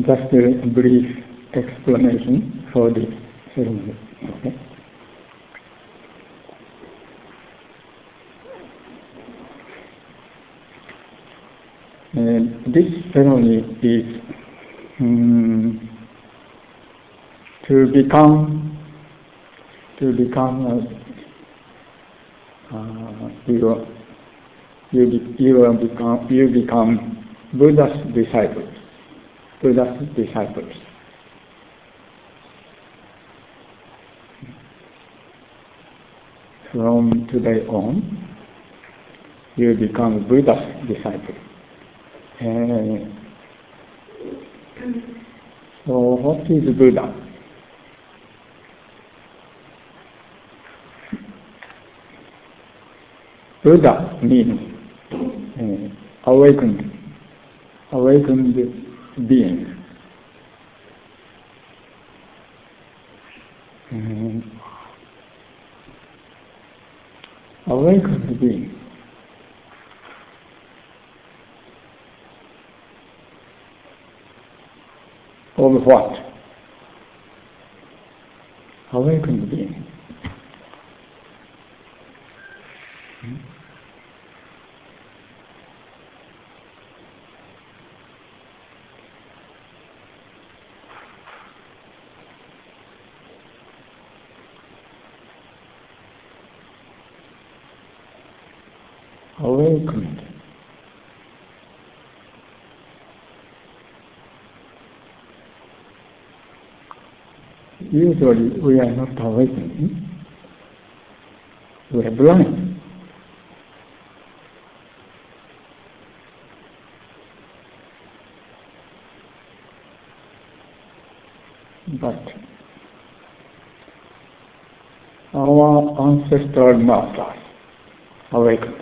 just a brief explanation for this ceremony. Okay? This ceremony is to become you become Buddha's disciples. From today on, you become Buddha's disciple. So what is Buddha? Buddha means awakened being. Awakened being. Of what? Awakened being. Awakened. Usually we are not awakened. We are blind. But our ancestral masters awakened.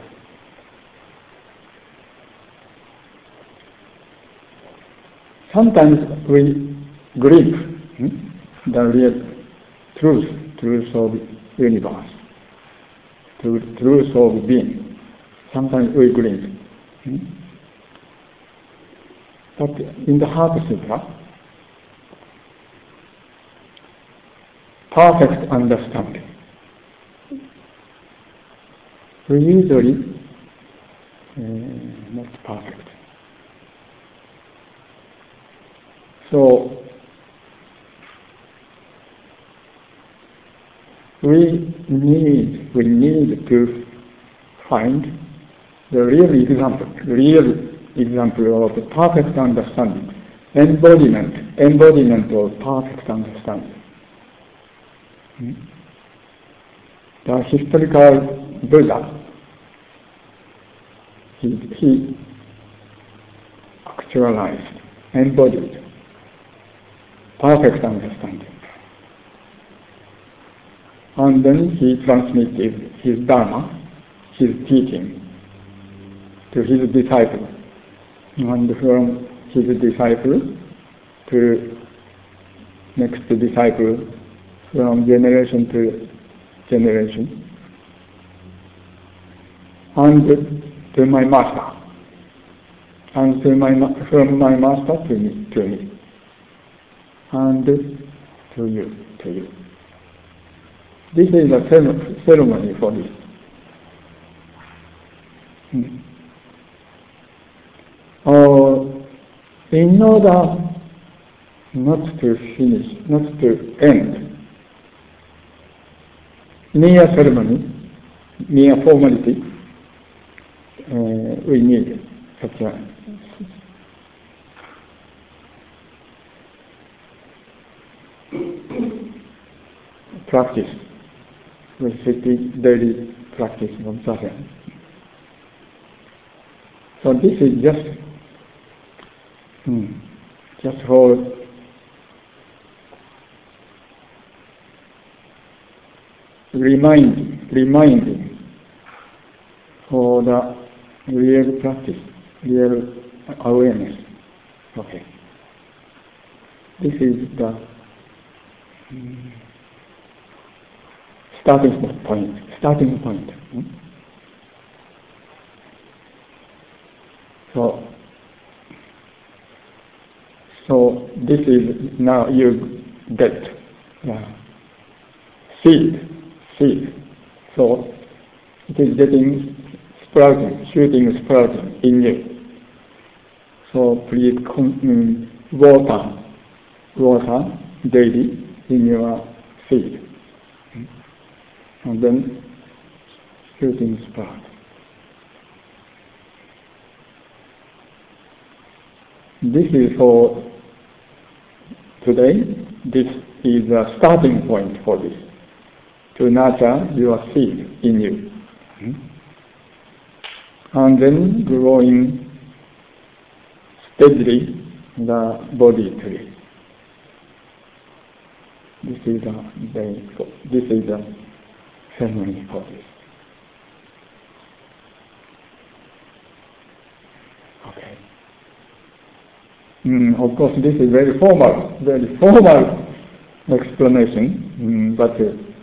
Sometimes we glimpse the real truth of universe, truth of being. Sometimes we glimpse. But in the Heart Sutra, perfect understanding. We usually not perfect. So we need to find the real example of the perfect understanding, embodiment of perfect understanding. The historical Buddha, he actualized, embodied perfect understanding. And then he transmitted his Dharma, his teaching, to his disciple. And from his disciple to next disciple, from generation to generation, and to my master, and from my master to me, and to you. This is a ceremony for this. In order not to end, mere ceremony, mere formality, we need such a practice, restricted daily practice of Zazen. So this is just for reminding for the real practice, real awareness. Okay. This is the starting point. So this is now you get seed. So it is getting sprouting, sprouting in you. So please water daily in your seed. And then shooting sprout. This is for today. This is a starting point for this, to nurture your seed in you. And then growing steadily the body tree. This is the ceremony for this. Okay. Of course, this is very formal explanation, but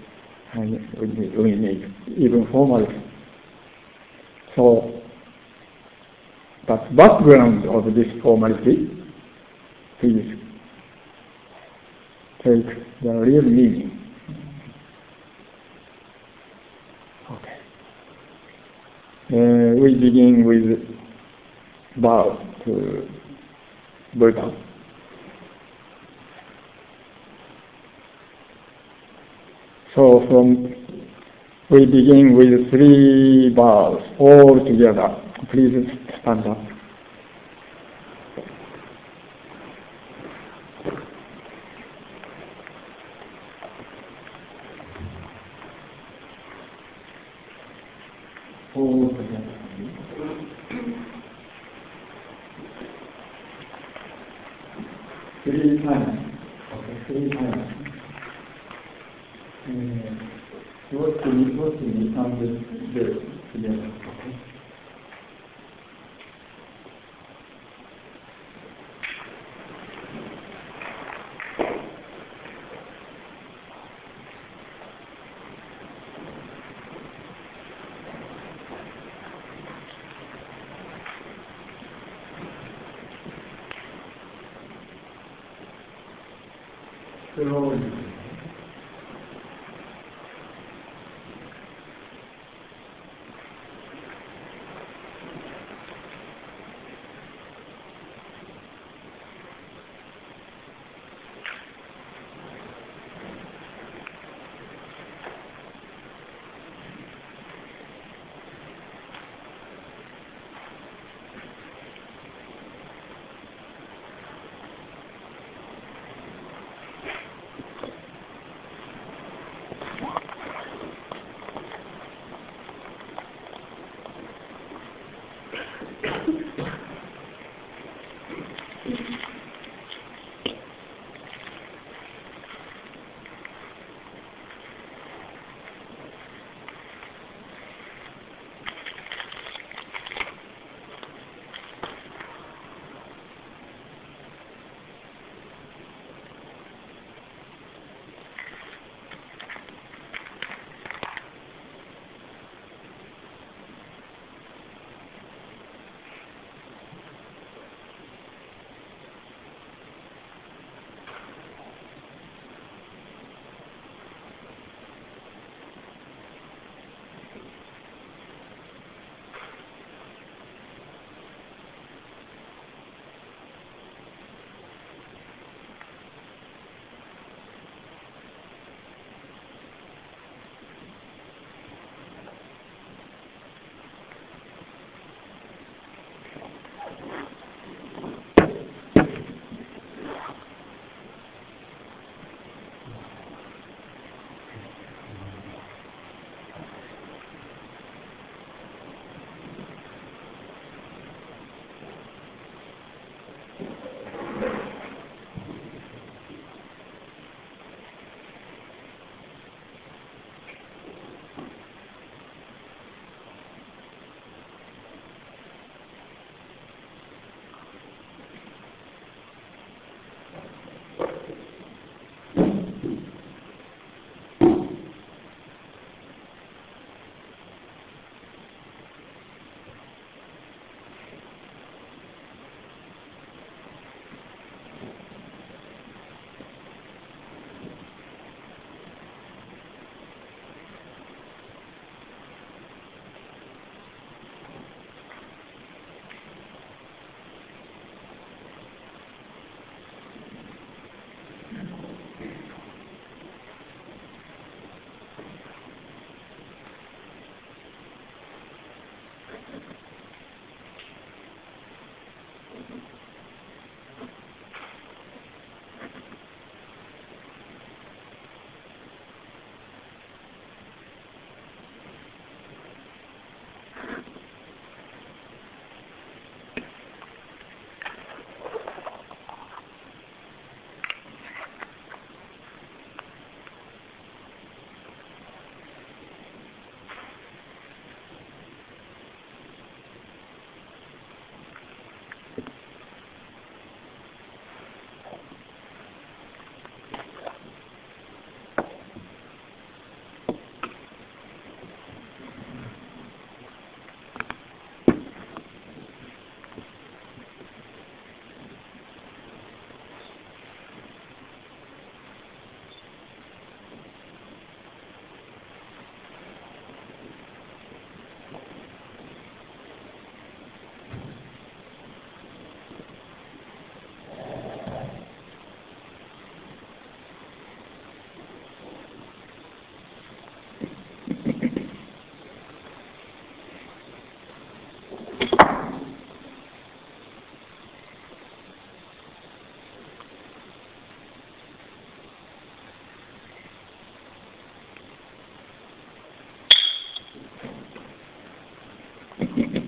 we need even formal. So, but background of this formality, please take the real meaning. Okay. We begin with bow to Buddha. So we begin with 3 bows all together. Please stand up. All together. 3 times. Okay, 3 times. What to me and the together. Okay. Slowly.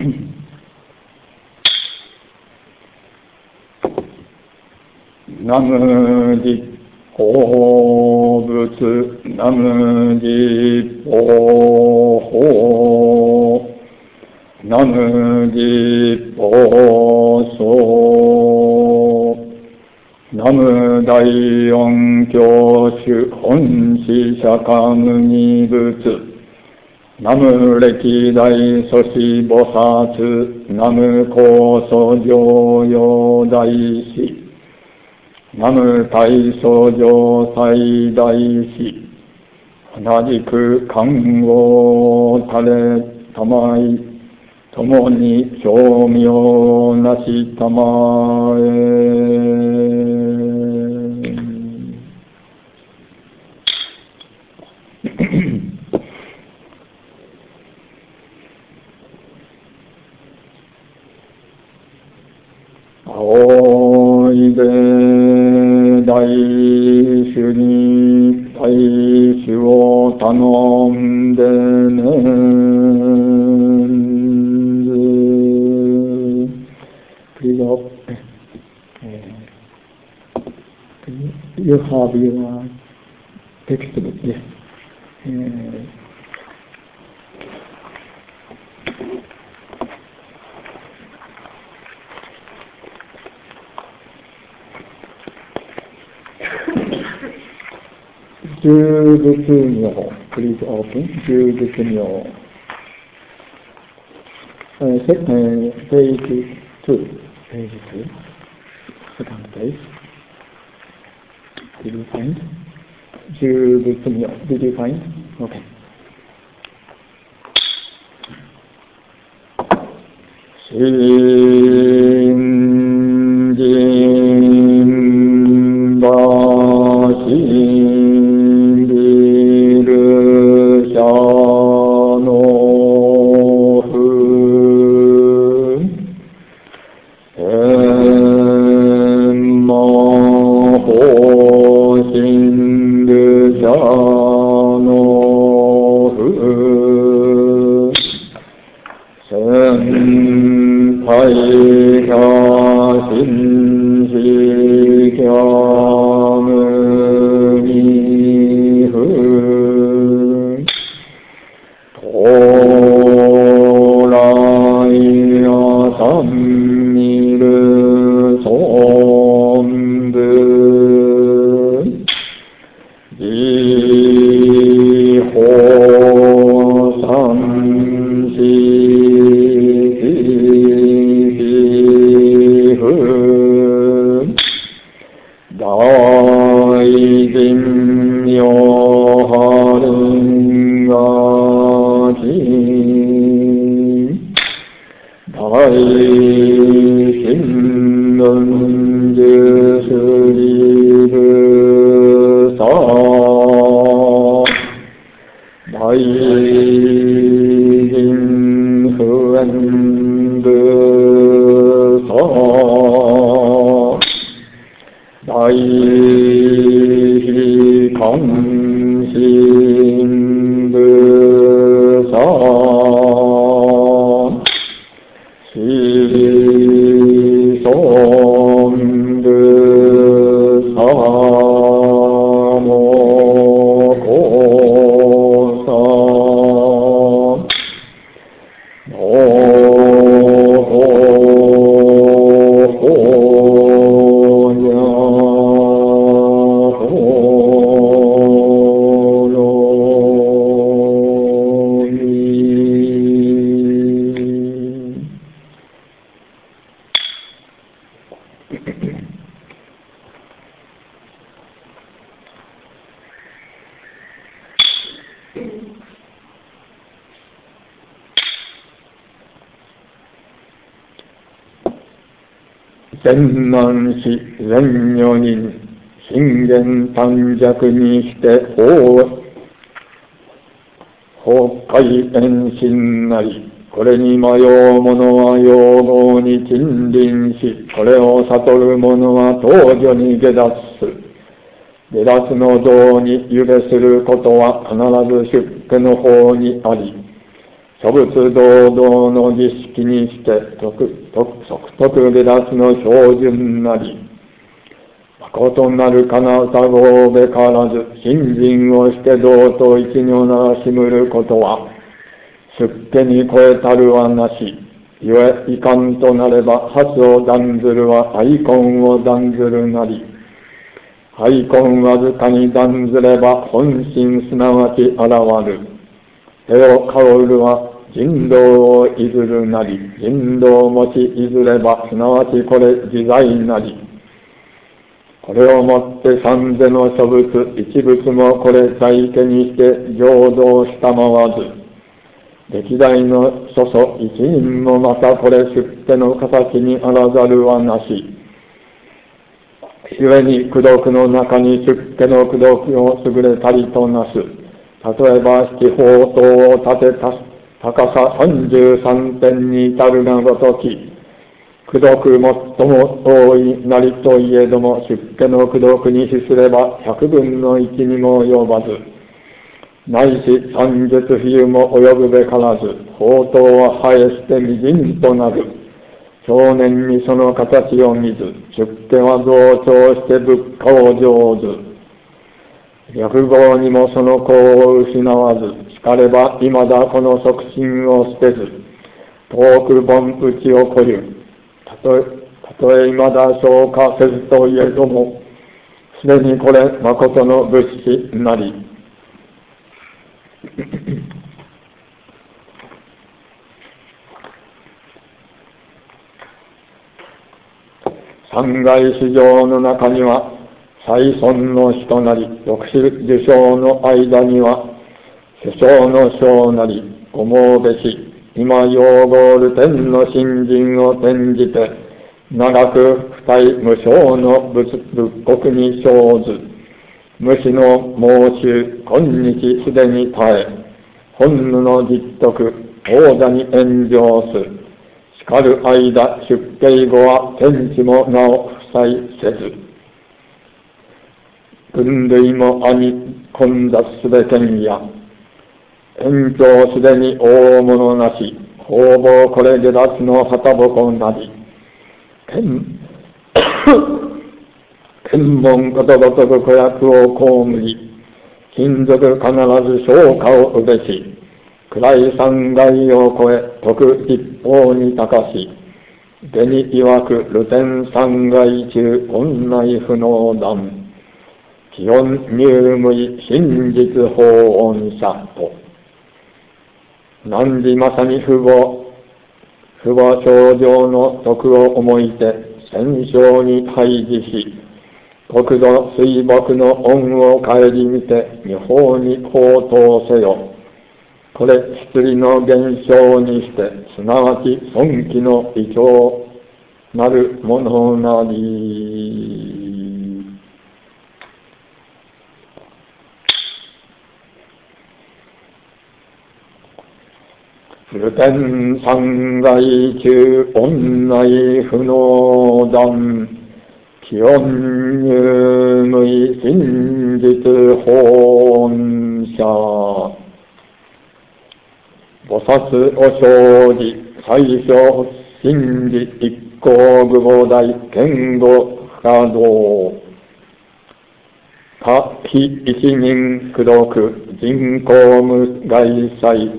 ナム実法仏、ナム実法法、ナム実法僧、ナム大音教主本師釈迦牟尼仏、ナム歴代祖師菩薩、ナム高祖上陽大師、ナム大祖上最大師、同じく観語たれたまい、共に称名なしたまえ。おいで大主に大主を頼んでね。Please you have your textbook, yes.十仏名 please open 十仏名page 2 second page did you find 十仏名 did you find okay信心ば信じる者のふ天魔法信る者のふ先輩が信じきゃむにふとらいやさんみるそんぶじほさんしひふ大神妙波輪がき大神論樹すりぶさ大神不縁ぶさ大悲観心ぶさ子孫ぶさもこさ千万死千女人信玄短尺にして法界遠心なりこれに迷う者は用語に沈臨しこれを悟る者は当如に下脱する下脱の道に揺れすることは必ず出家の方にあり諸仏堂々の儀式にして即徳下脱の標準なり、誠なるかなたごうべからず、信心をして道と一如ならしむることは、出家に超えたるはなし、ゆえいかんとなれば、発を断ずるは愛根を断ずるなり、愛根わずかに断ずれば、本心すなわち現る。手を香るは人道をいずるなり、人道を持ちいずれば、すなわちこれ自在なり。これをもって三世の諸仏、一仏もこれ在家にして浄土したまわず、歴代の祖祖一人もまたこれ出家の形にあらざるはなし。故に功徳の中に出家の功徳を優れたりとなす。例えば七宝塔を建てた高さ33点に至るがごとき、功徳最も多いなりといえども、出家の功徳に比すれば100分の1にも及ばず、ないし三術比喩も及ぶべからず、宝塔は生えして微塵となる。少年にその形を見ず、出家は増長して物価を上ず。略号にもその功を失わず、しかれば未だこの促進を捨てず、遠く凡打ちをこゆ。たとえ未だ消化せずといえども、すでにこれ誠の物資なり。三界史上の中には、最尊の死となり、六種受賞の間には、首相の章なり、思うべし、今用語る天の信心を転じて、長く不体無償の仏国に生ず、無視の猛襲、今日すでに耐え、本能の実徳、王座に炎上す。しかる間、出家後は天地もなお負債せず、分類も兄混雑すべけんや、延長すでに大物なし、方々これ下脱の旗鉾なり、天文ことごとく子役を被り、金属必ず昇華をうべし、暗い三界を超え、徳一方に高し、下に曰く流天三界中、恩内不能断、気温入無意真実法恩者と、何時まさに父母頂上の徳を思いて、戦勝に対峙し、国土水木の恩を顧みて、二方に高騰せよ。これ、失利の現象にして、すなわち尊貴の異常なるものなり。流天三界中、恩内不能断、気温入無意真実本者。菩薩お生じ、最小真理一向具母大、堅固不可動。他非一人功徳、人口無外祭。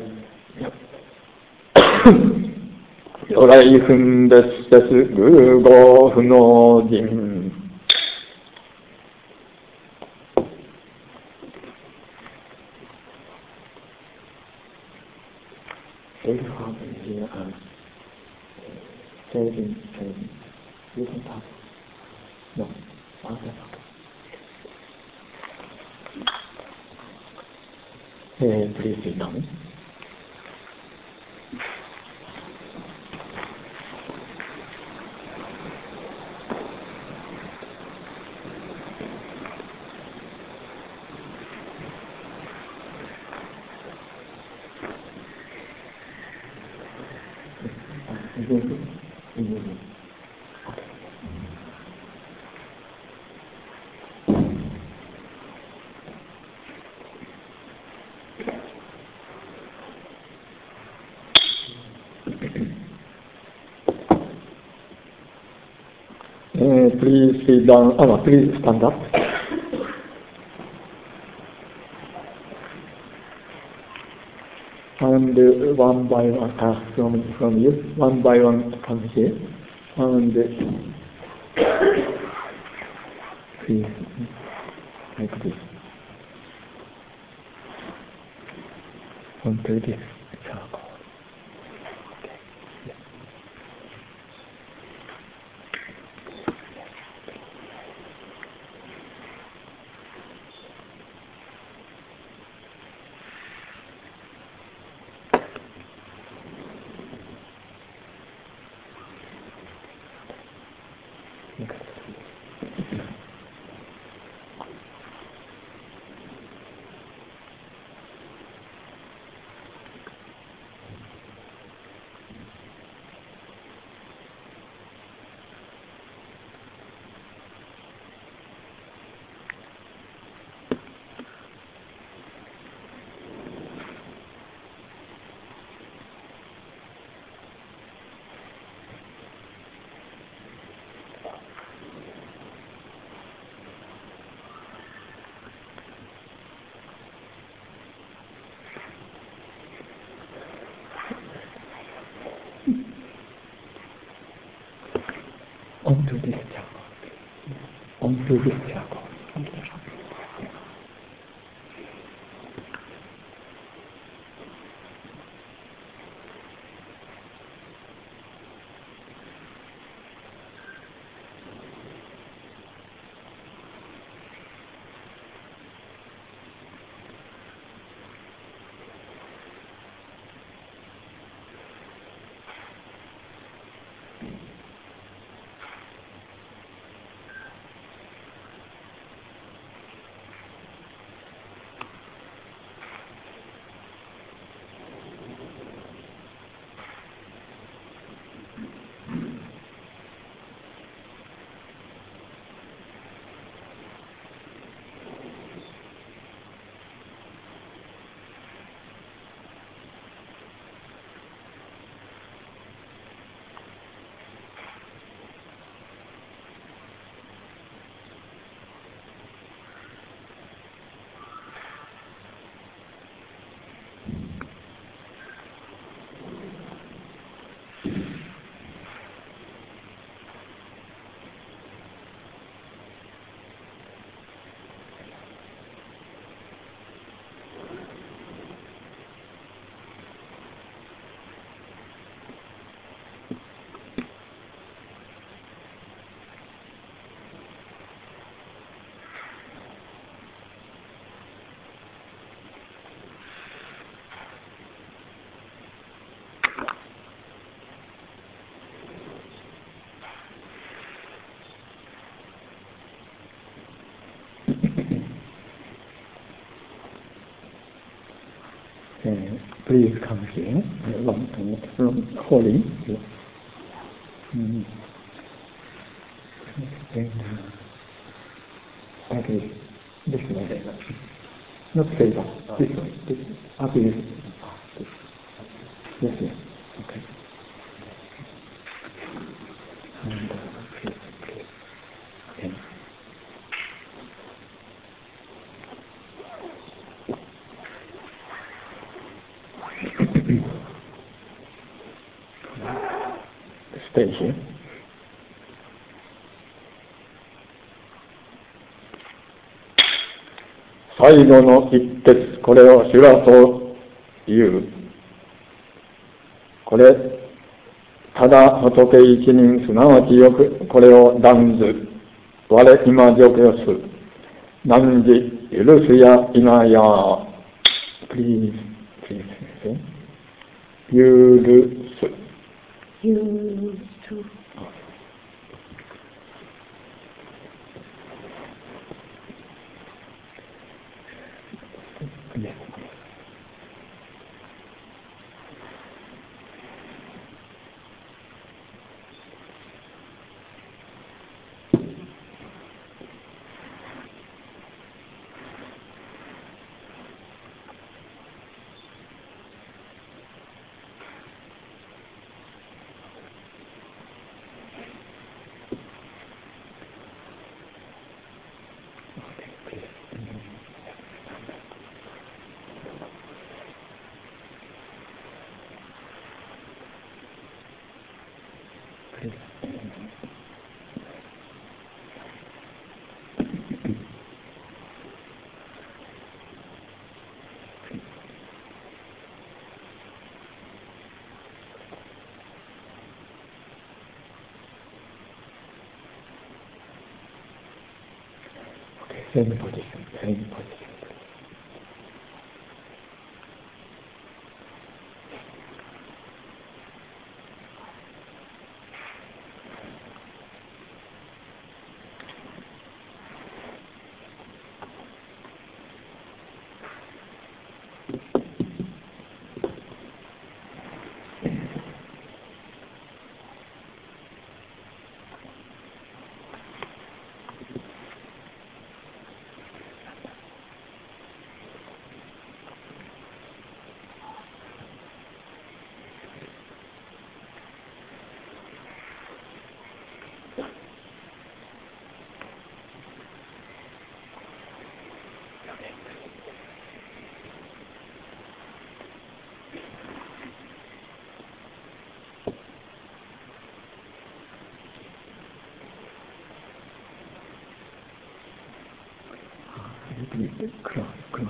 如来分別せす偶合不能人。They have here as saving. You don't have. No, other. Please sit down. please sit down. Please stand up. And one by one, from you, one by one come here. And please, like this. Onto this circle. Okay. Yeah. Onto this circle. Onto this circle. Please come here, from holding here. Then, okay, this way, not favor, this way, this way, up this way. Yes, yes, okay. And please, okay. Stay here.最後の一徹、これを修羅という。これ、ただ仏一人、すなわちよくこれを断ず、我今除去す。何時許すや今や。Please, please, please. 許す。許す。 Same position, same position. Close.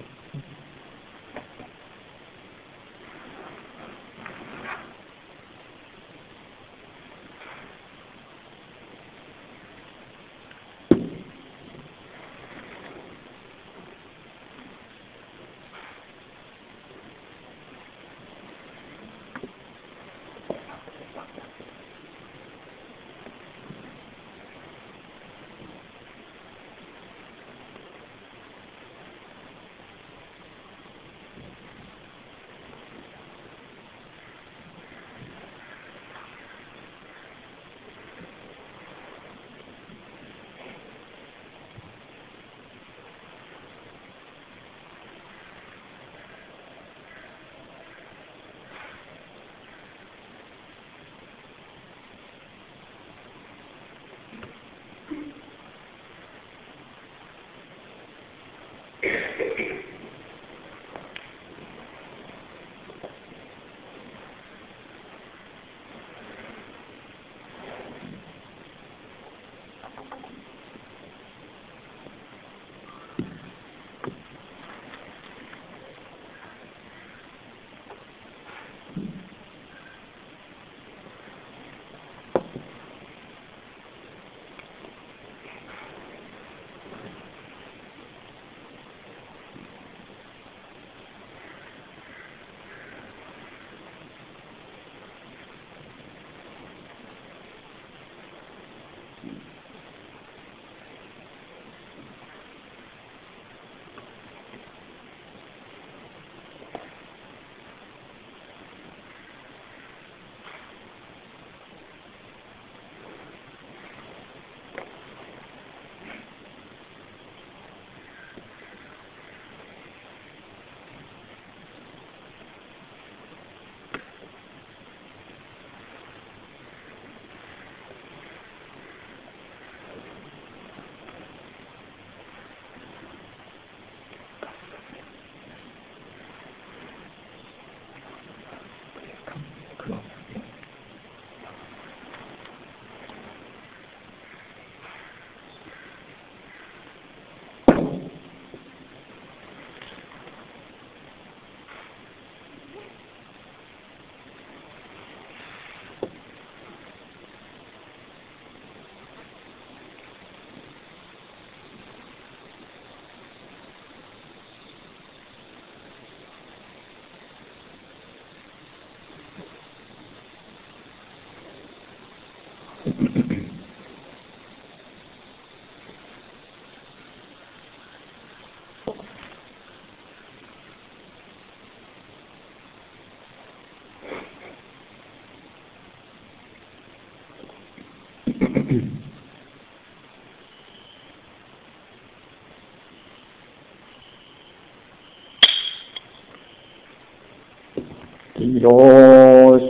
이로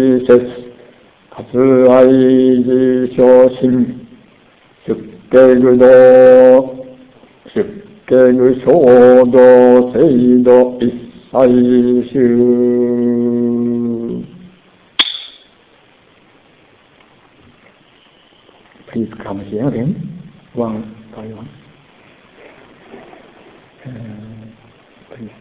수시셋 가스아이지쇼심 숙대그도 세이도 이사이슈 日かもしれません。one by one. Please.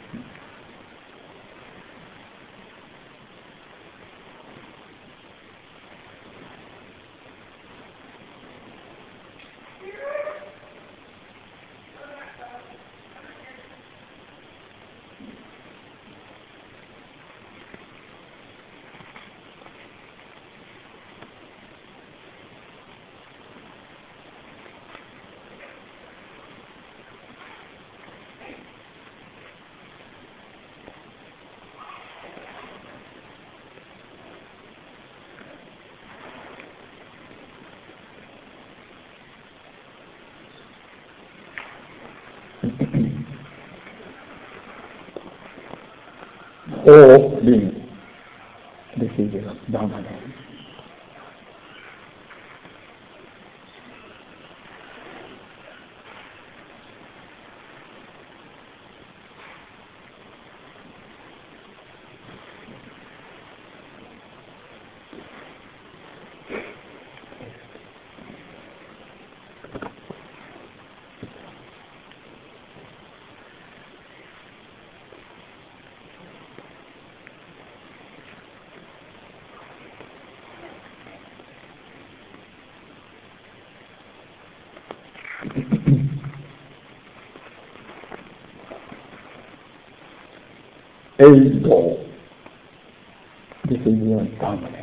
法輪ですけど、ダメだ。Eight goal. This is your dominant.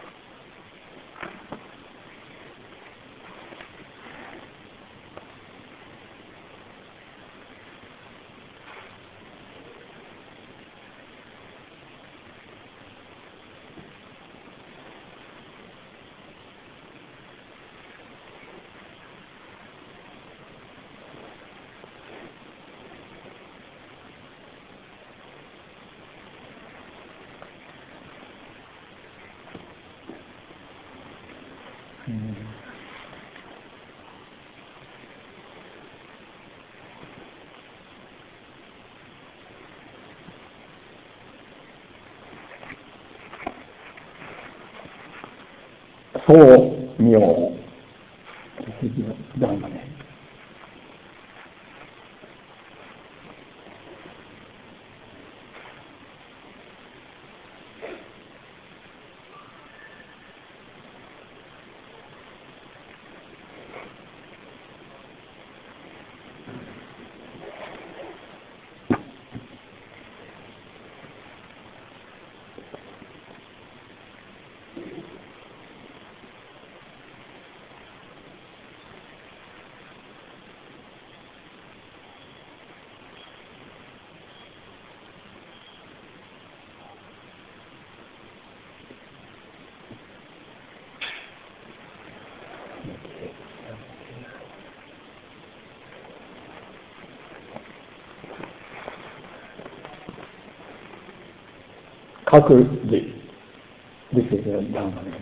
そう見よう。ダメだね。各自This is a dominant.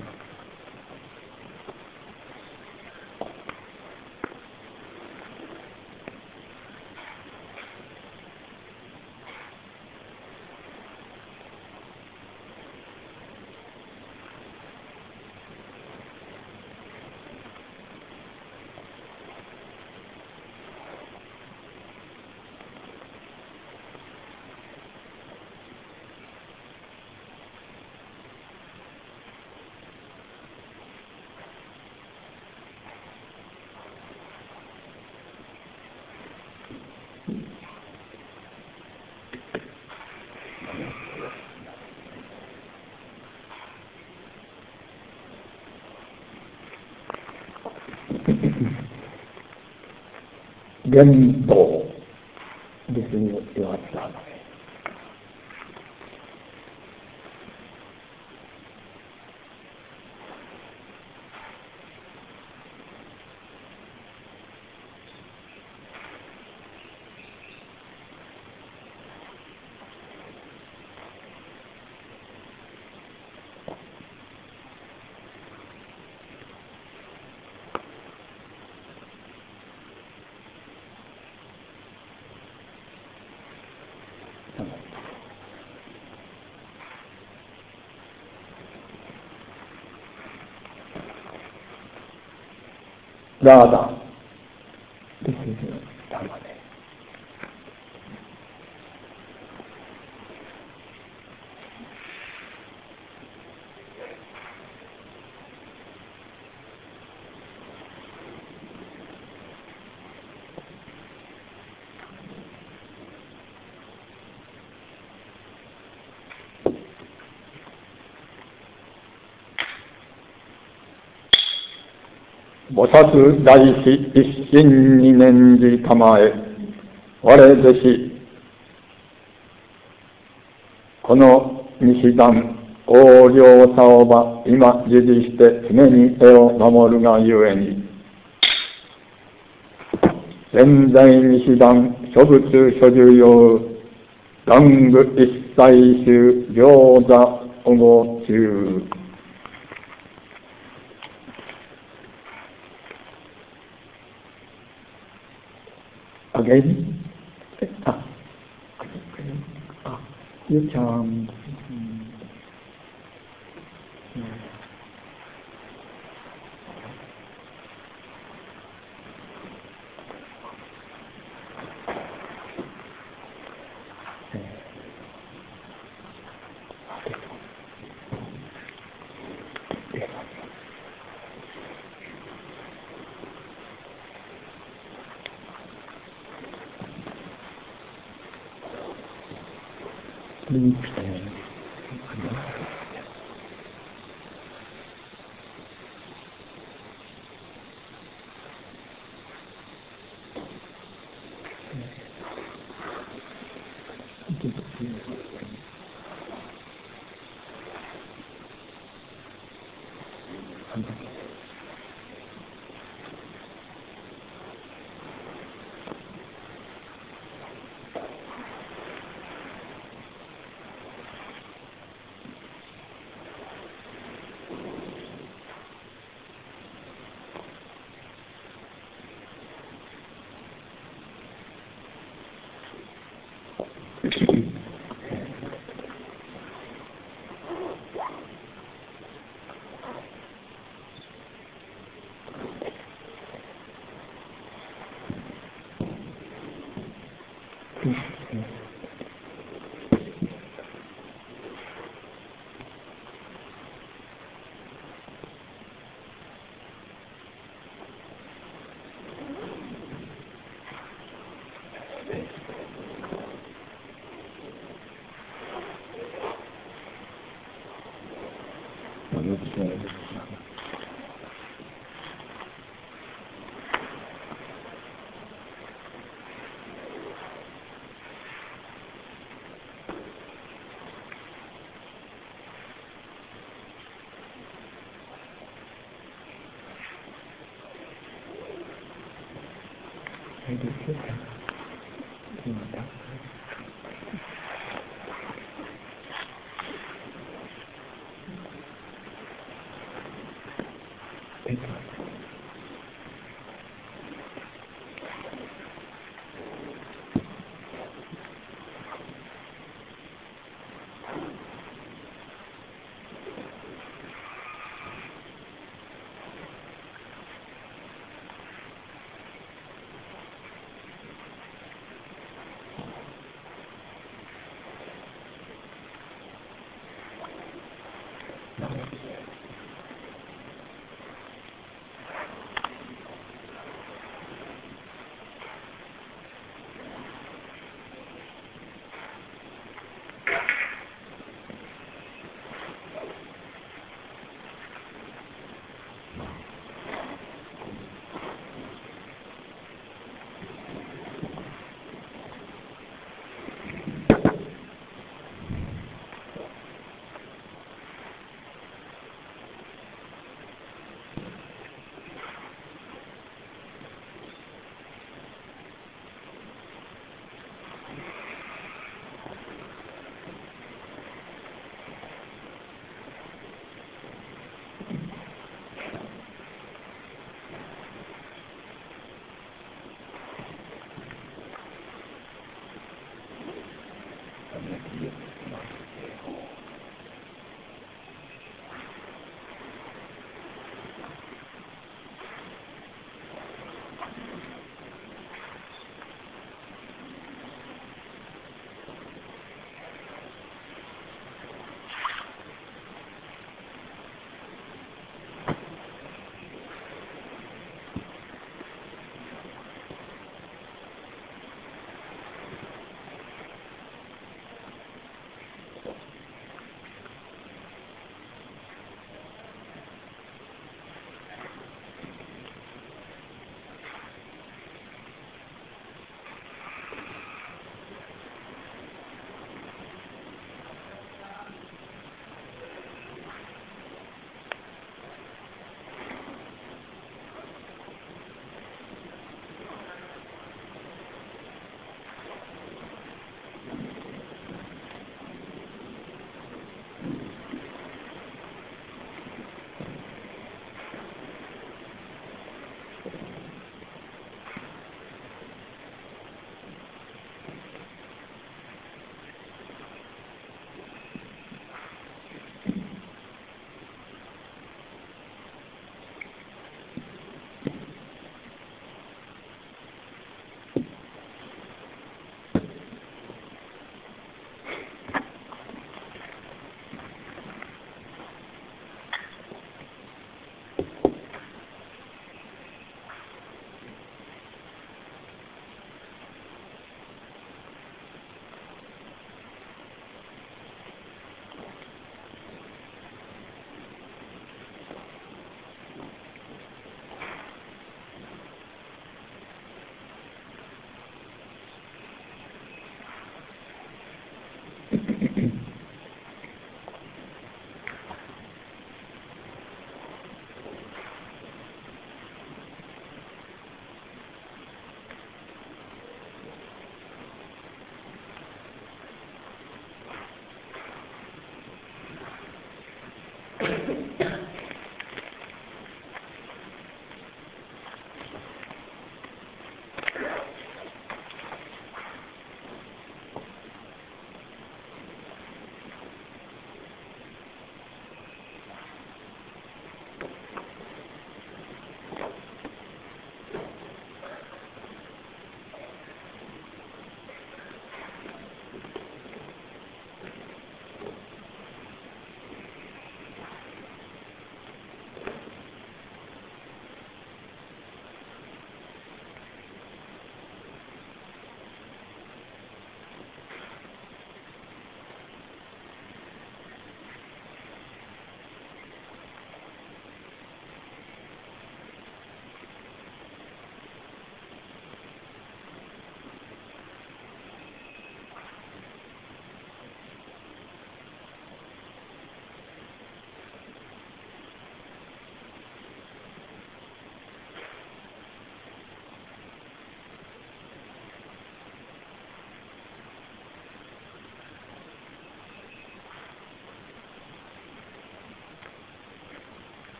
言動ですね、弱さ。 Radha. This is Dhamma.菩薩大師一心に念じたまえ、我弟子、この西段、横領さおば、今、従事して常に絵を守るがゆえに、現在西段、諸仏所需用、玩具一切宗、行座保護中。Again? You charm. Please stand.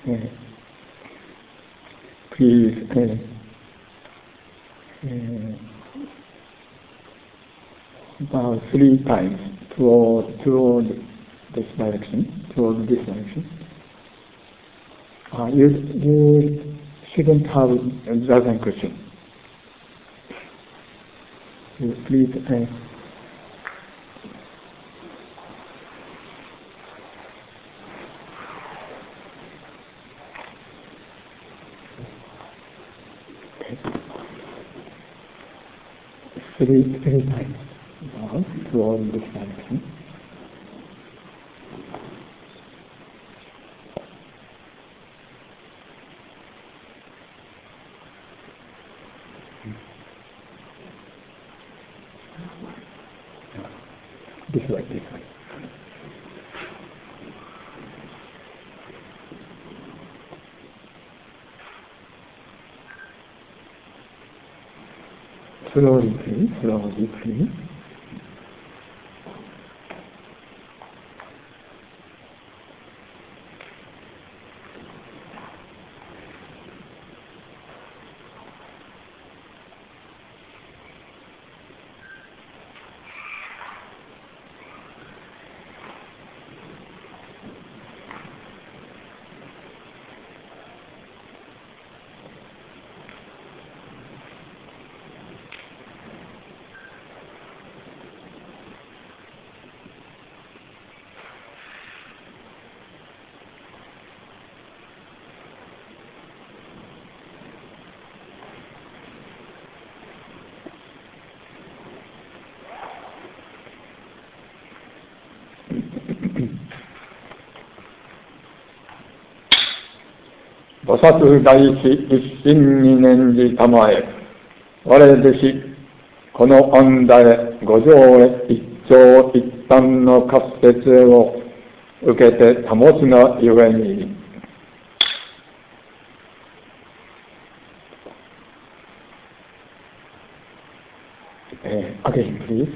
please about 3 times toward this direction. You shouldn't have a dozen questions. Please three times now toward this direction. This way. Slowly, please.菩薩大師一心に念じたまえ、我弟子、この恩田へ五条へ一長一短の滑舌を受けて保つがゆえに、again please.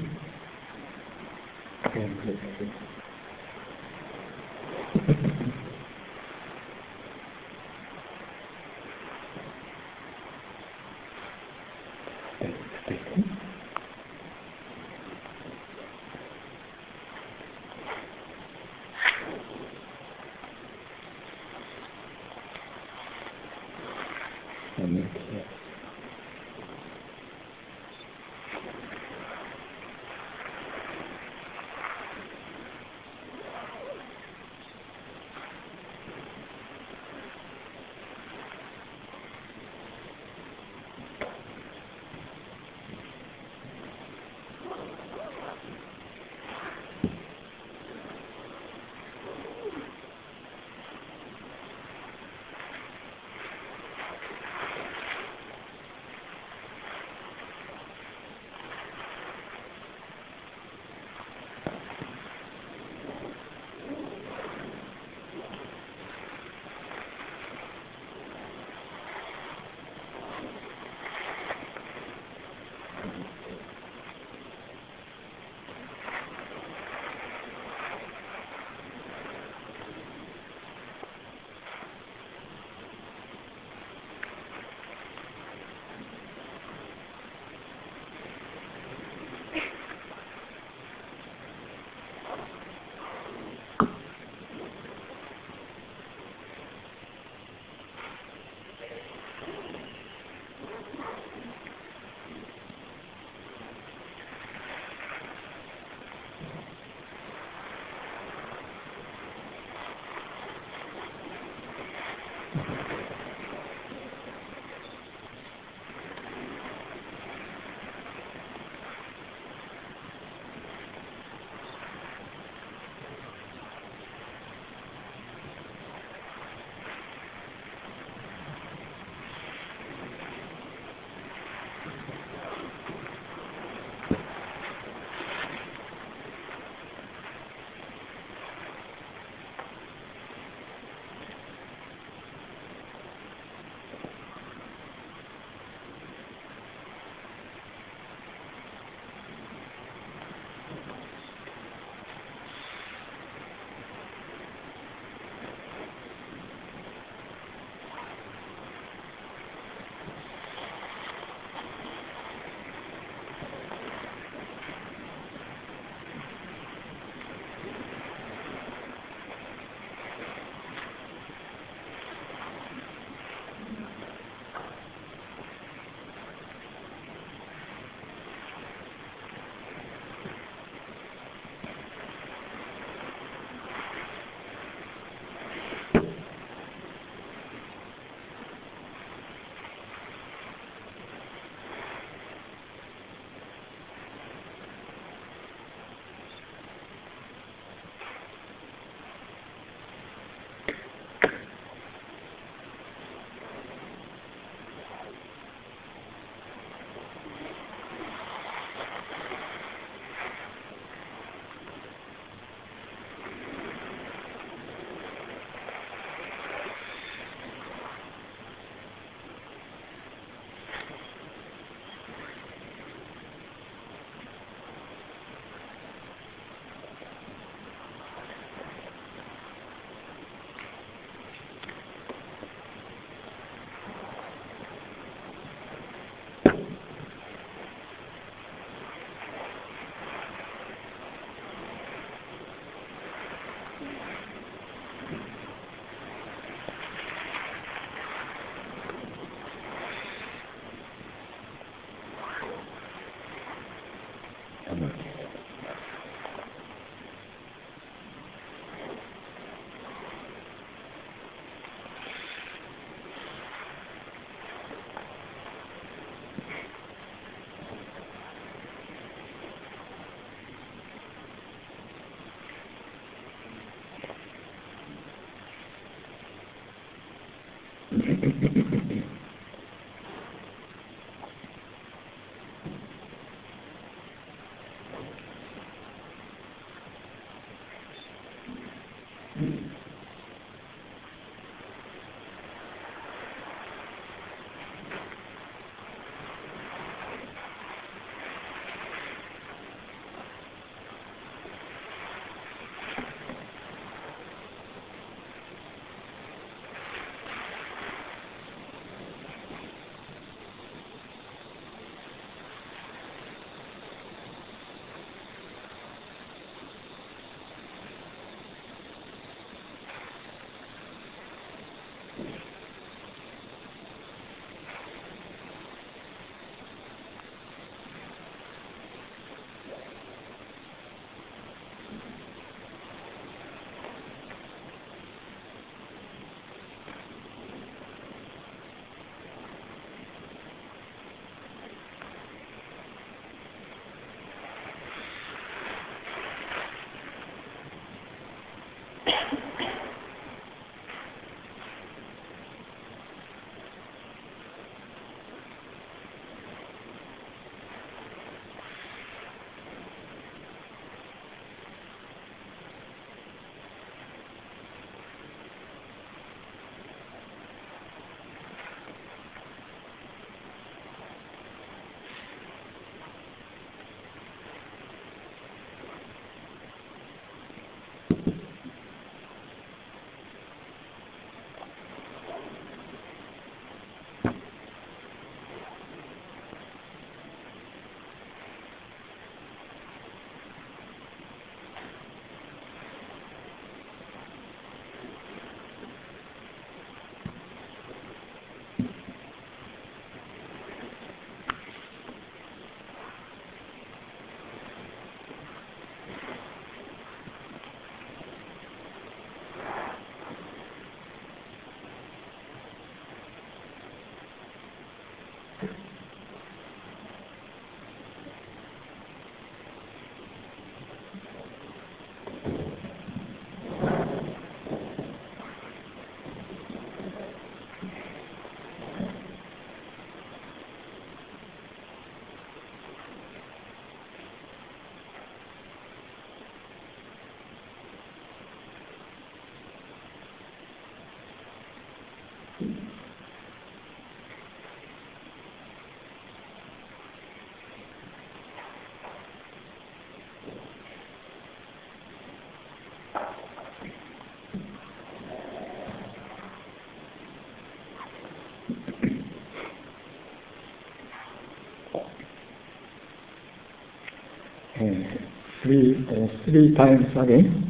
Three times again.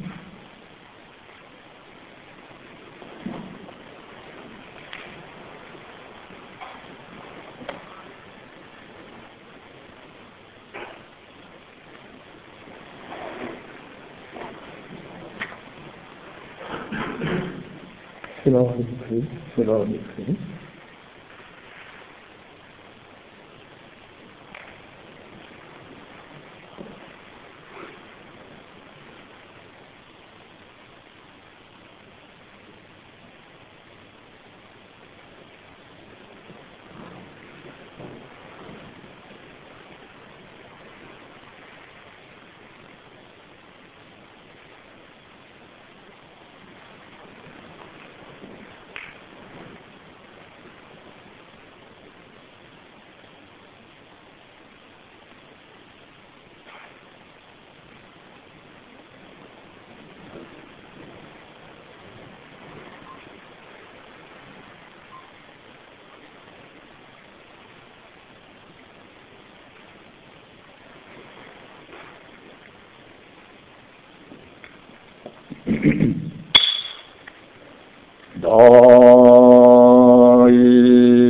Slowly, please. Slowly, please.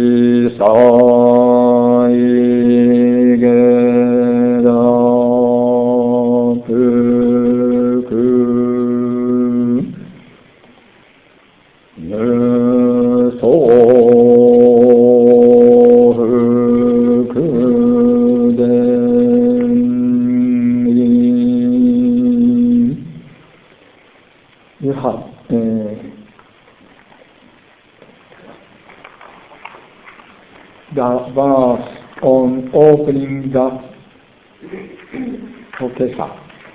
Dai sai ge da have the verse on opening the okay, sir.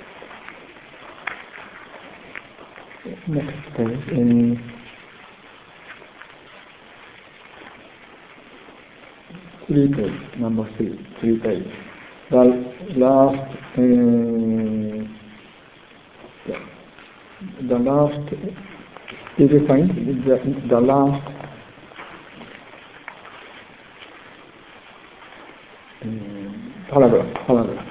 Next page. Three page, number three page. The last, did you find the last paragraph?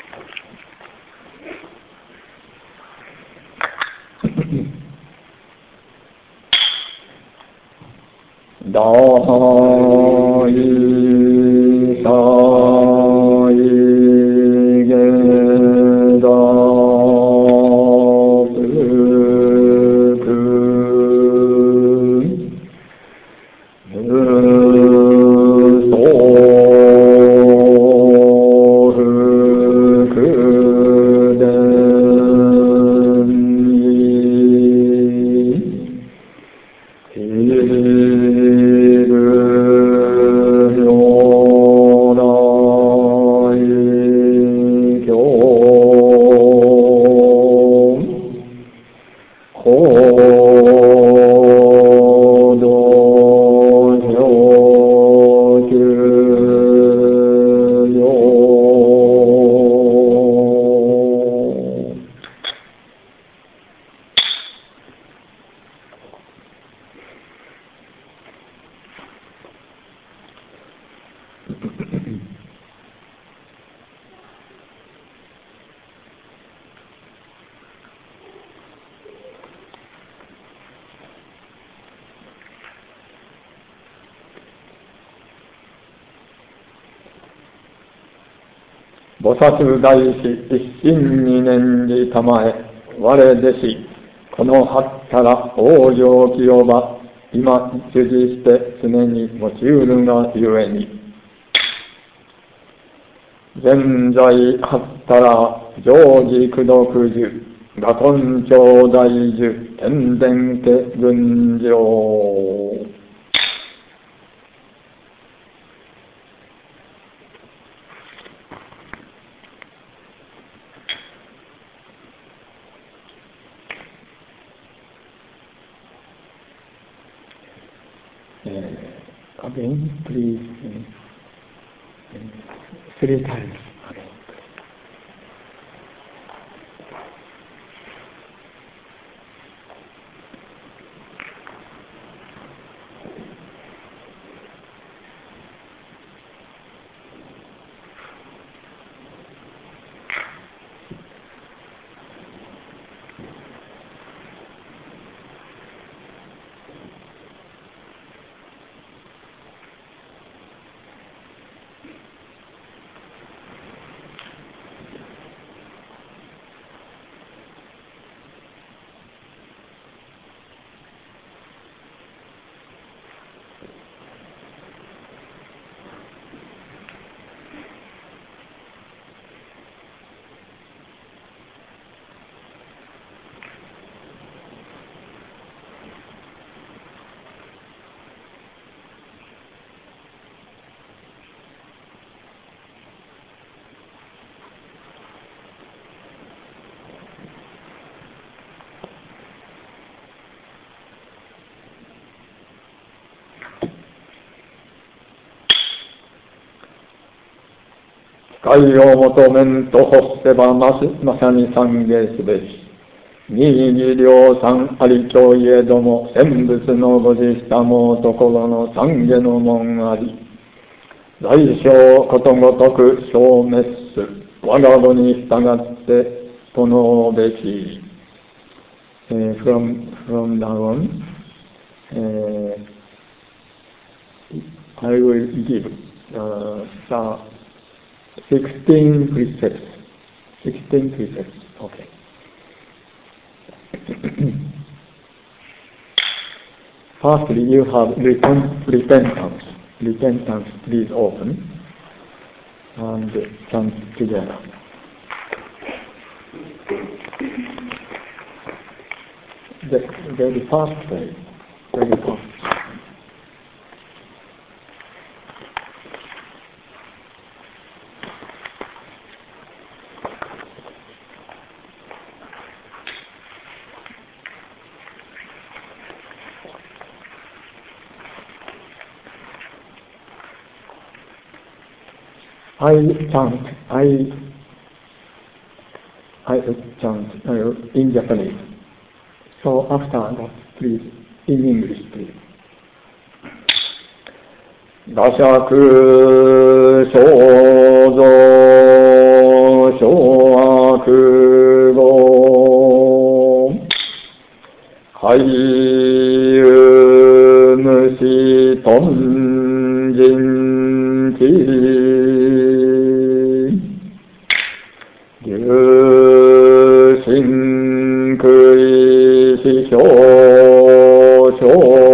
菩薩大師一心二念にたまえ、我弟子、このはったら往生清ば、今一時して常に持ちうるがゆえに。現在はったら常時功徳樹、我根長大樹、天然家群上。Again, please, three times.解を求めんと欲せばまさに賛芸すべし。二義量産あり教えども、千仏のご自したもところの賛芸の門あり。大小ことごとく消滅す。我が語に従ってとのべし。from now on, I will give the 16 precepts. 16 precepts. Okay. Firstly, you have repentance. Repentance, please open and chant together. the very first way, very first. I chant in Japanese. So after that, please, in English, please. 羅刹創造諸悪語海遊無視頓人地流心悔死表彰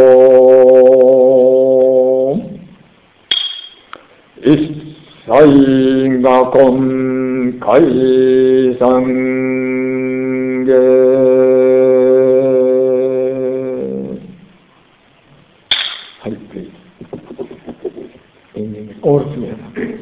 一切が今回三下はい、please. All together.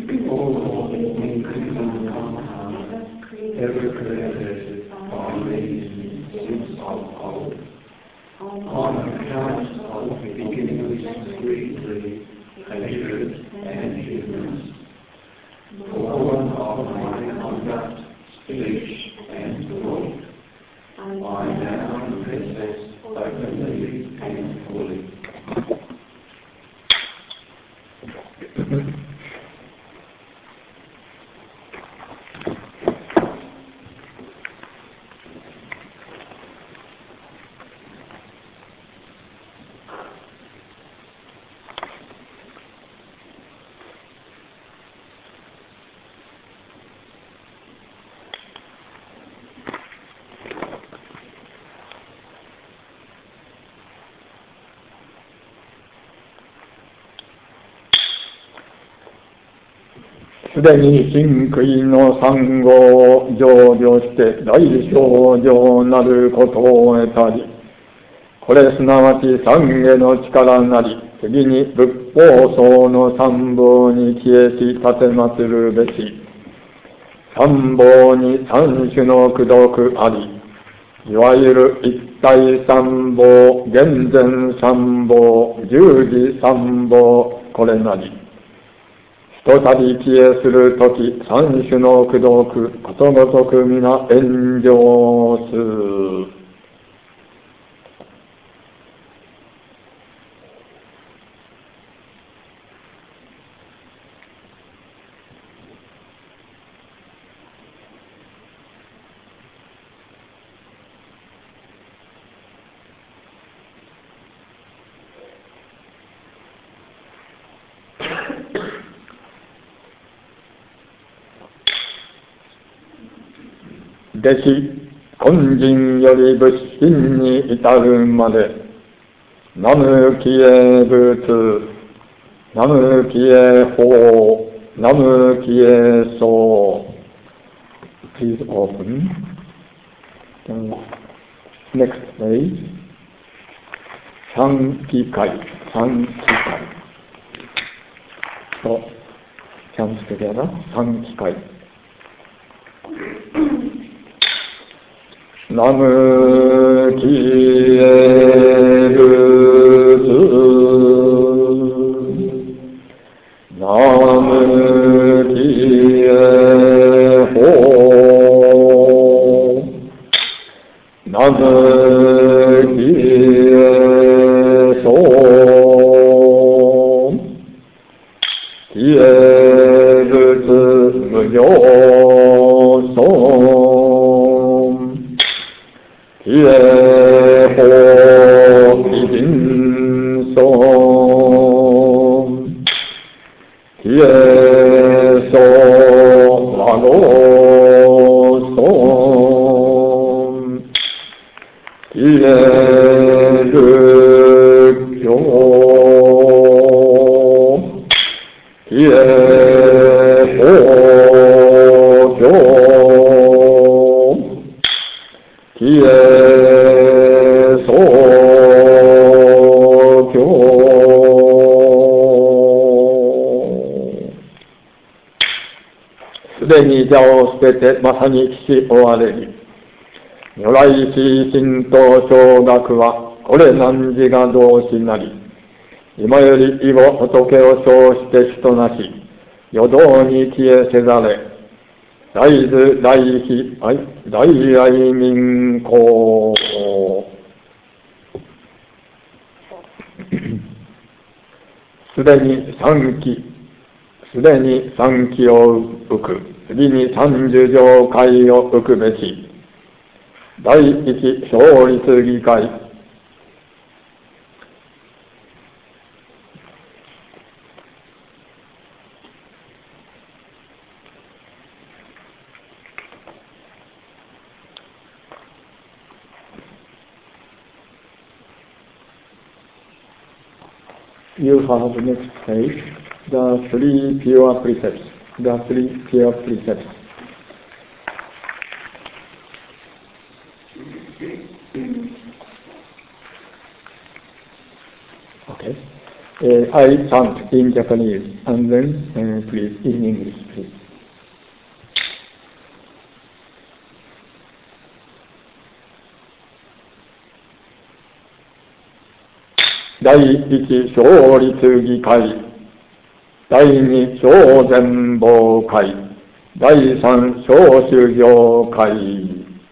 Ever created by me since of old, on account of beginningless greed, hatred, and ignorance, born of my conduct, speech, and thought, I now possess openly and fully. すでに真悔の産後を成就して大正常なることを得たり、これすなわち三下の力なり、次に仏法僧の三宝に消えし立てまつるべし、三宝に三種の功徳あり、いわゆる一体三宝、厳然三宝、十字三宝、これなり。ひとたび消えするとき、三種の功徳、ことごとく皆炎上す。弟子、根人より仏心に至るまで、南無帰依仏、南無帰依法、南無帰依僧。Please open. Next page. 三機会、三機会。So, chant together. 三機会。南無帰依仏、南無帰依法、南無帰依僧、帰依仏無量尊、帰依法起人尊、帰依僧和合尊、帰依仏教、帰依法教、帰依僧に座を捨ててまさに岸追われり。如来死神道小学は、これ汝が同志なり。今より以後仏を称して人なし。余道に消えせざれ。大豆大悲大愛民公。すでに三期を浮く。次に三十条会を浮くべし。第一勝立議会。You have the next page, the three pure precepts. The three pure precepts. Okay. I chant in Japanese and then please in English, please. 第一勝立議会、第二小全貌会、第三小修行会。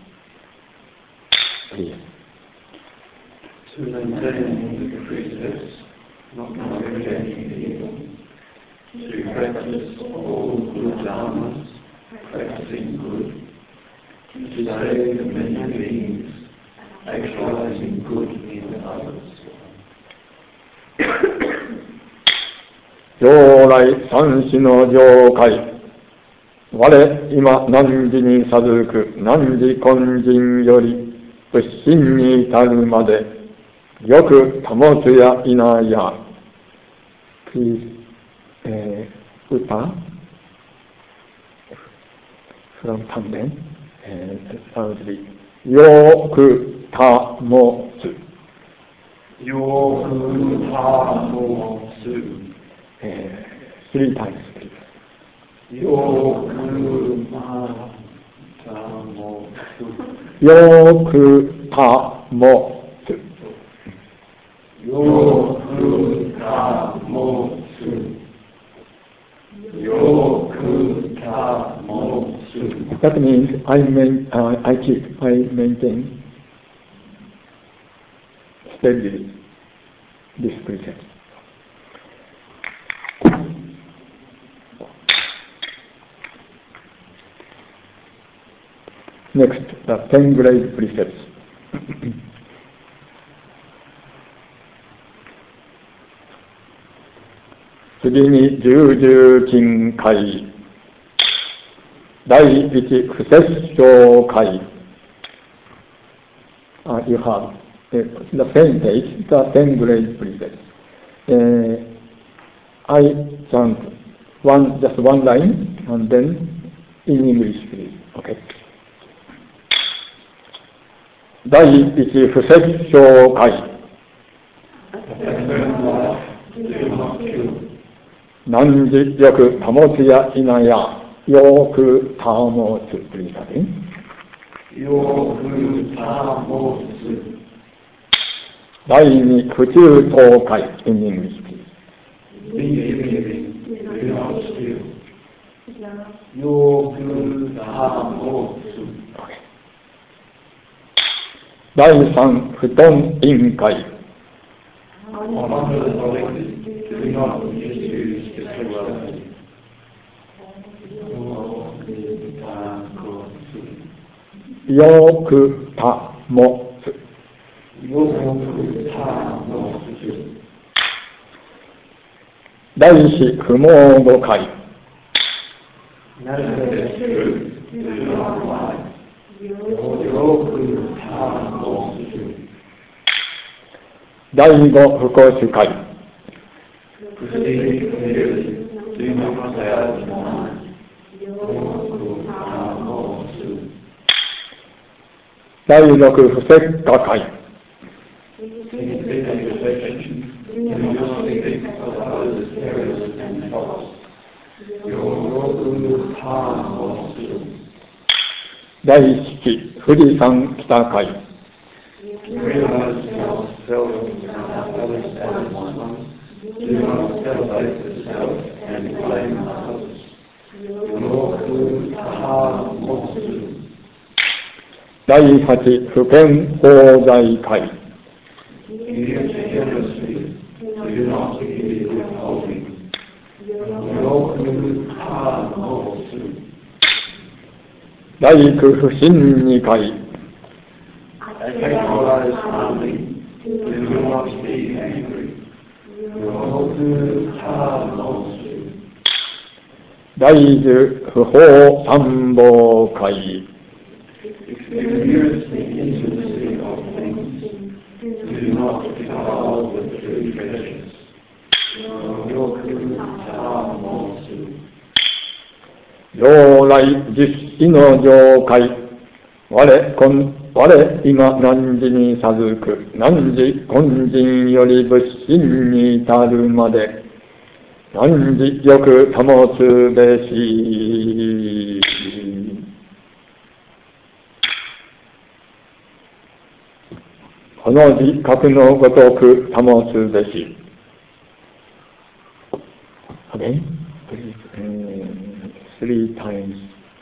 To maintain the precepts, not forgetting evil, to practice all good dharmas, practicing good, to save many beings, actualizing good in others. 如来三子の上界、我今汝に授く汝根人より仏心に至るまでよく保つやいなや。Please, Uta from Tanden, loudly. よく保つ。 よく保つ。 3 times, please. よく保つ。 よく保つ。 よく保つ。よく保つ。 That means I maintain steadily this precept. Next, the 10 great precepts. 次に重々禁戒。第一不殺生戒。You have the same page, the 10 great precepts. I chant just one line and then in English, please. Okay. 第一不殺生戒。汝よく保つやいなや。よく保つ。Please again. よく保つ。 第二不中等戒。In English, please. Do not steal. よく保つ。 第三不貪淫戒。 Do not misuse sexuality. よく保つ。 よく保つ。 第四不妄語戒。第五不公主戒。第六不摂化戒。 第七富士山北海 Realize yourself as one. Do not elevate yourself and blame others. Yoku Tamosu. 第八不健法財会 Give generously. Do not be withholding. Yoku Tamosu. 第九不信二会 Actualize harmony. Do not be angry. Yoku Tamosu. 第十不法三宝会 Experience the intimacy of things. Do not defile the true treasures. Yoku Tamosu. 如来実施の上界我今汝に授く汝根人より仏心に至るまで汝よく保つべし。この自覚のごとく保つべし。Okay? Three times.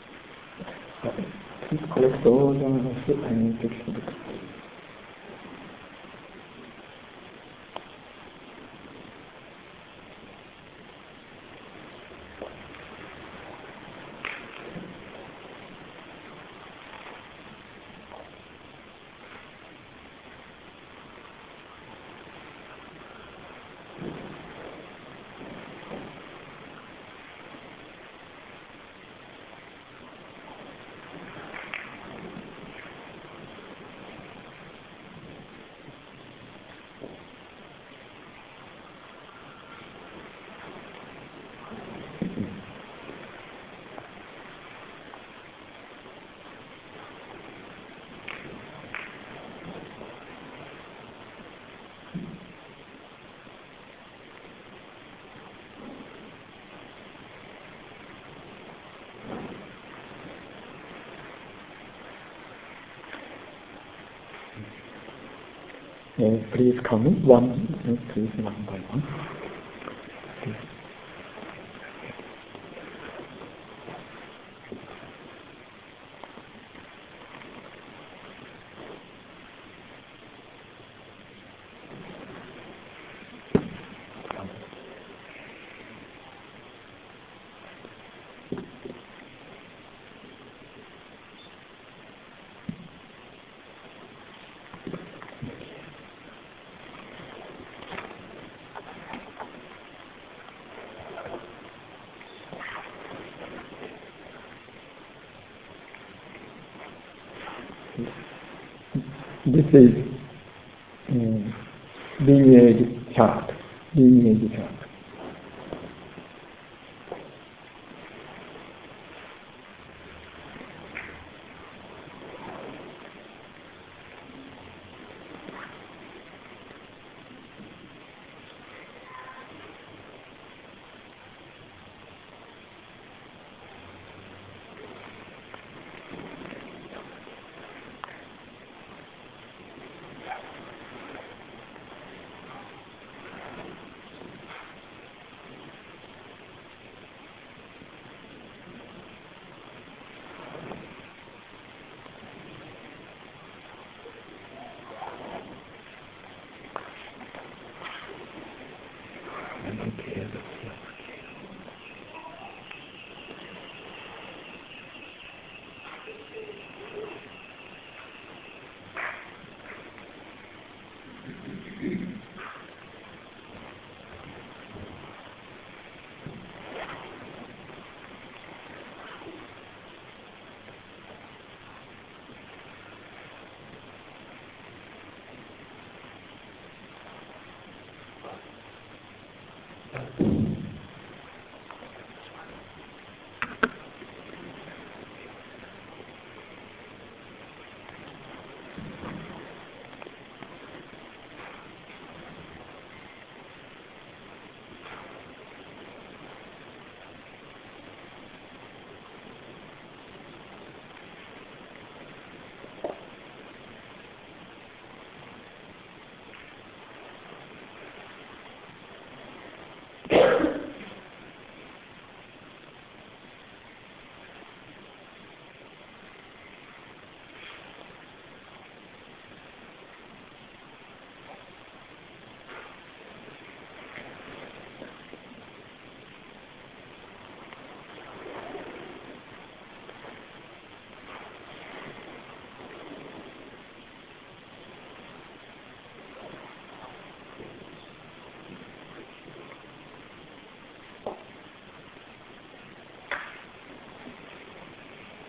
Please collect all the textbook. Please come one, please one by one. Please. This is lineage chart. Lineage chart.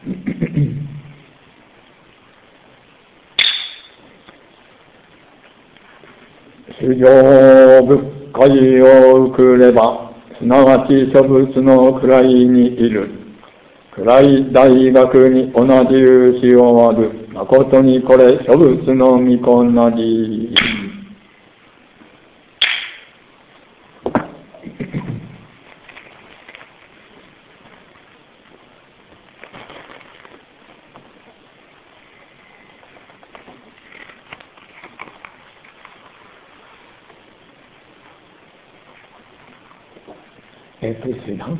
主上仏界を受れば、すなわち諸仏の位にいる。位大学に同じ有志をある。誠にこれ諸仏の御子なり。ですよ。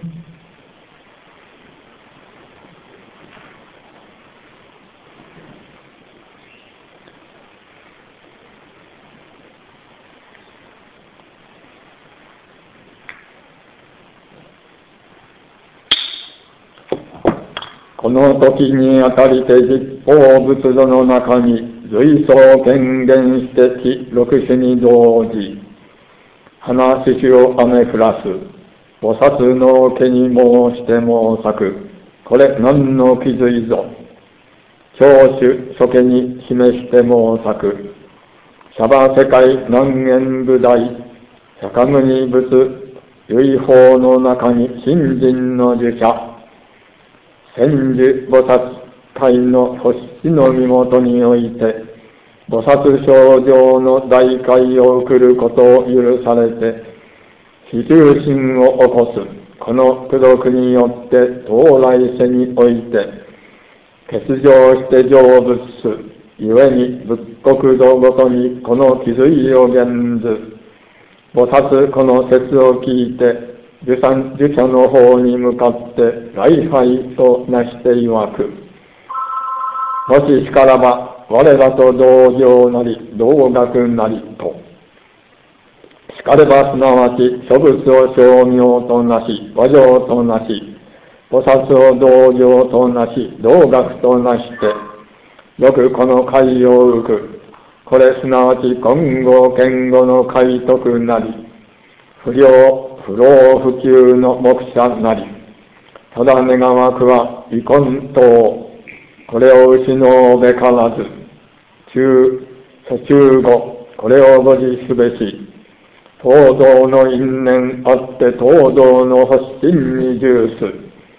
この時にあたりて実法仏土の中に随想権限してき六種に同時花獅子を雨降らす菩薩の家に申して申さくこれ何の気づいぞ教主諸家に示して申さくシャバ世界南縁部大釈牟尼仏唯法の中に信心の儒者千住菩薩界の星の身元において菩薩症状の大会を送ることを許されて非中心を起こすこの功徳によって当来世において欠如して成仏す故に仏国土ごとにこの気づいを現ず菩薩この説を聞いて儒者の方に向かって礼拝となして曰くもししからば我らと同情なり同学なりとしかればすなわち諸仏を称名となし和上となし菩薩を同情となし同学となしてよくこの会を受くこれすなわち今後堅固の会徳なり不老不朽の目者なりただ願わくは遺恨等これを失うべからず諸中後これをご自すべし東道の因縁あって東道の発心に重す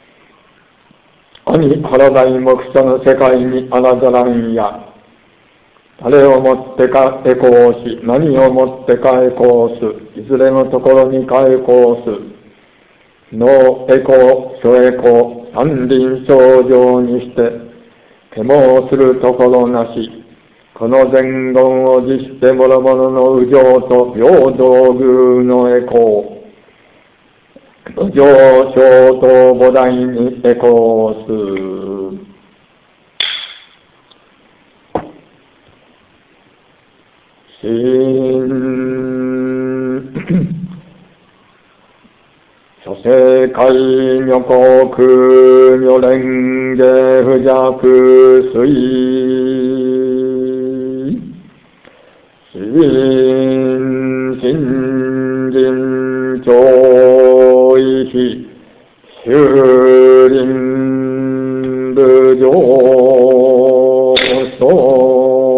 兄原大目者の世界にあらざらんや誰をもってか栄光し何をもってか栄光すいずれのところにか栄光すの栄光諸栄光三輪正常にして獣するところなしこの前言を辞して諸々の右上と平等宮の栄光上昇と菩提に栄光す諸世界女国女蓮華不弱水心人上位非修林部上層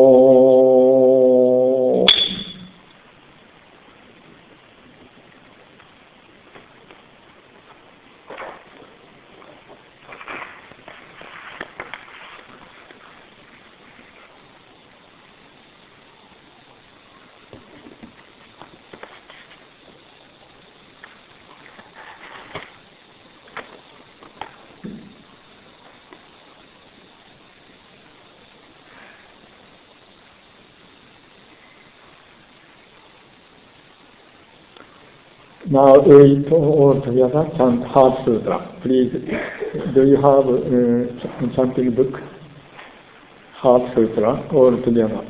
Now we all together chant Heart Sutra. Please, do you have chanting book? Heart Sutra, all together.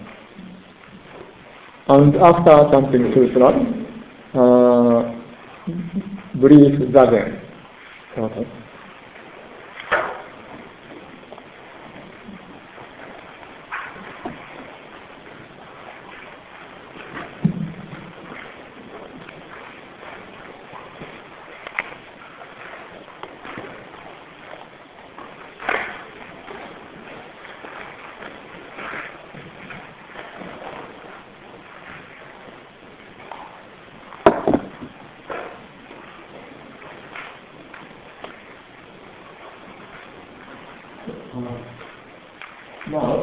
And after chanting Sutra, brief Zazen. Okay. まあ、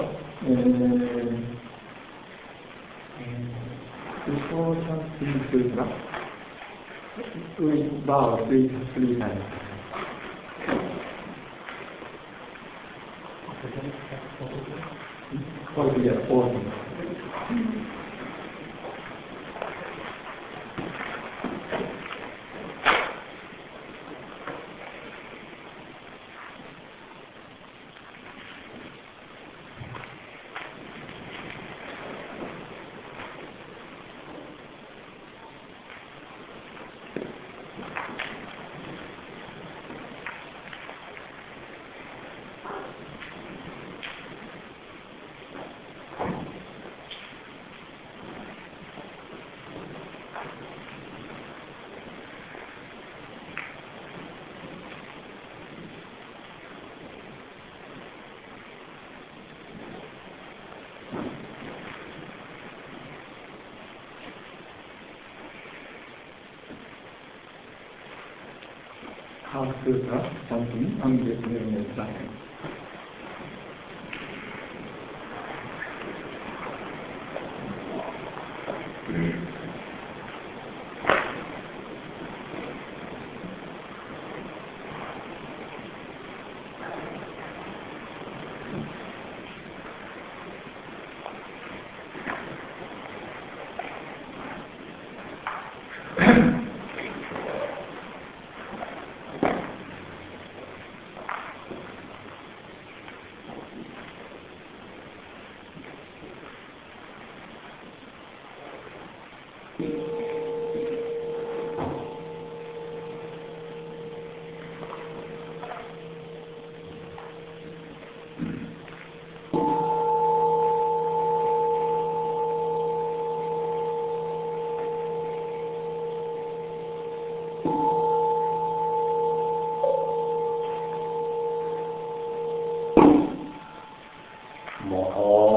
後ろさんっていうか、バーを追加するみたいな。これでやろう。Haftırda sanatının hangilerine sahip? More